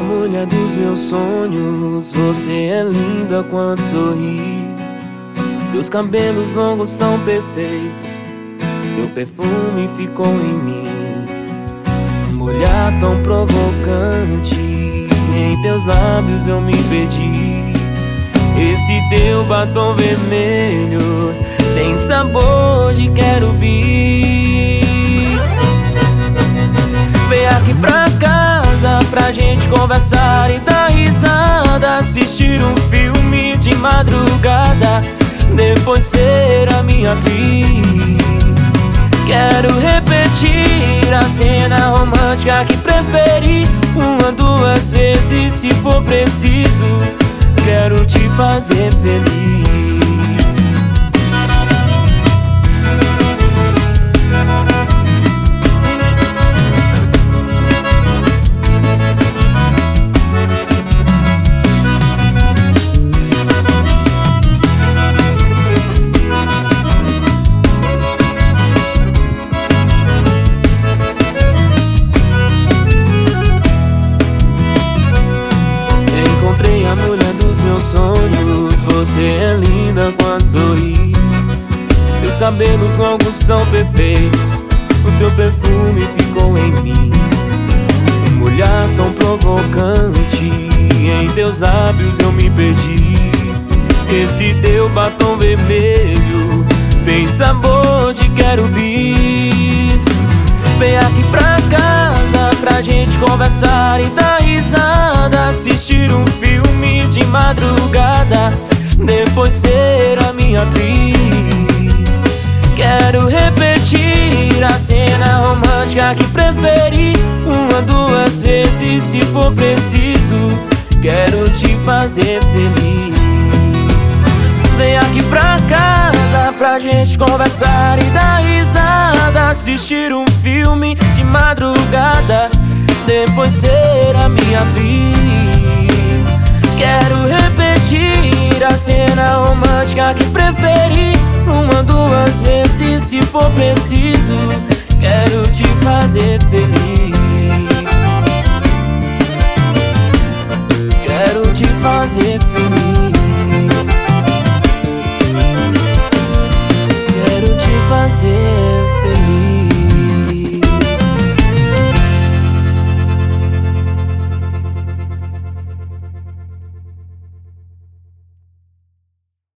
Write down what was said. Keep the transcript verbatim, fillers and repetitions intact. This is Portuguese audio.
mulher dos meus sonhos. Você é linda quando sorri. Seus cabelos longos são perfeitos. Teu perfume ficou em mim. Um olhar tão provocante. Em teus lábios eu me perdi. Esse teu batom vermelho tem sabor de quero bis. Vem aqui pra casa pra gente conversar e dar risada, assistir um filme de madrugada, depois ser a minha atriz. Quero repetir a cena romântica que preferi, uma, duas vezes se for preciso. Quero te fazer feliz. Encontrei a mulher dos meus sonhos. Você é linda quando sorri. Seus cabelos longos são perfeitos. O teu perfume ficou em mim. Um olhar tão provocante. Em teus lábios eu me perdi. Esse teu batom vermelho tem sabor de quero bis. Vem aqui pra casa pra gente conversar e dar risada, assistir um filme de madrugada, depois ser a minha atriz. Quero repetir a cena romântica que preferi, uma, duas vezes se for preciso. Quero te fazer feliz. Vem aqui pra casa pra gente conversar e dar risada, assistir um filme de madrugada, depois ser a minha atriz. Quero repetir a cena romântica que preferi, uma, duas vezes se for preciso. Quero te fazer feliz.